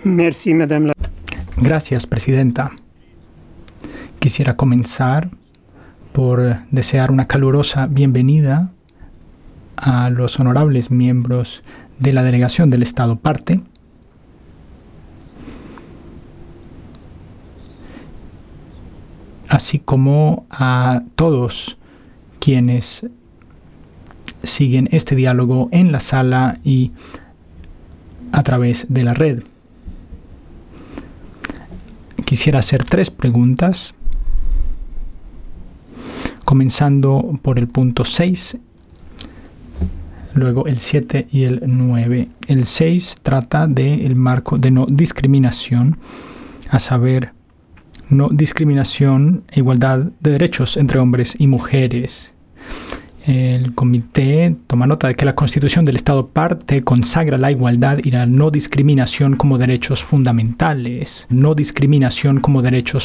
Merci, Madame la... Gracias, Presidenta. Quisiera comenzar por desear una calurosa bienvenida a los honorables miembros de la delegación del Estado Parte, así como a todos quienes siguen este diálogo en la sala y a través de la red. Quisiera hacer 3 preguntas, comenzando por el punto 6, luego el 7 y el 9. El 6 trata del marco de no discriminación, a saber, no discriminación e igualdad de derechos entre hombres y mujeres. El comité toma nota de que la Constitución del Estado Parte consagra la igualdad y la no discriminación como derechos fundamentales. No discriminación como derechos